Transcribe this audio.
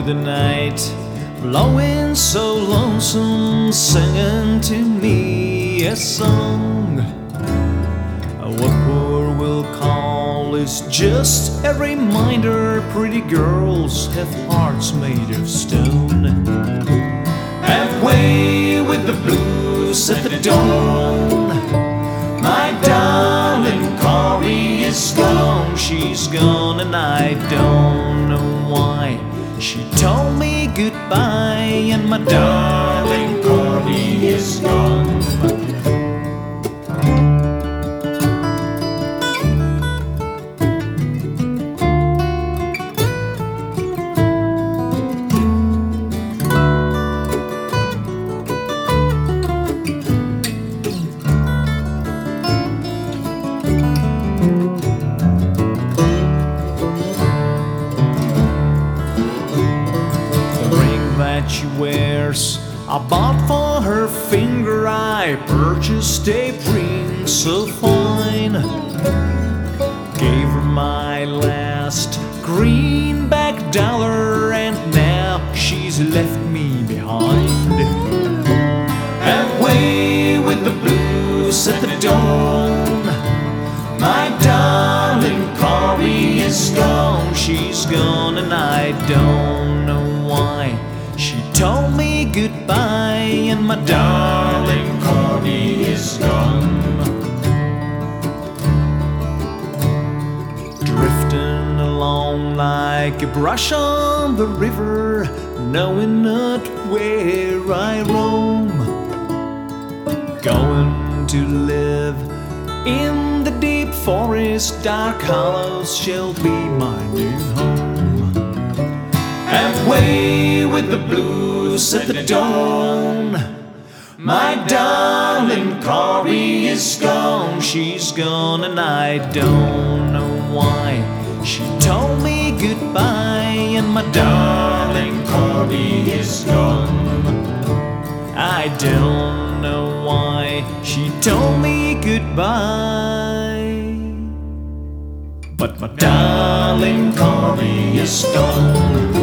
the night, blowing so lonesome, singing to me a song. What poor will call is just a reminder pretty girls have hearts made of stone. Halfway with the blues at the dawn, my darling Corrie is gone. She's gone and I don't know why. She told me goodbye and my darling Corrie is gone. That she wears, I bought for her finger. I purchased a ring so fine. Gave her my last greenback dollar, and now she's left me behind. Halfway with the blues at the dawn, my darling Corrie is gone. She's gone and I don't know why. She told me goodbye and my darling Corrie is gone. Drifting along like a brush on the river, knowing not where I roam. Going to live in the deep forest, dark hollows shall be my new home. Halfway with the blues at the dawn, my darling Corrie is gone. She's gone and I don't know why. She told me goodbye and my darling Corrie is gone. I don't know why she told me goodbye, but my darling Corrie is gone.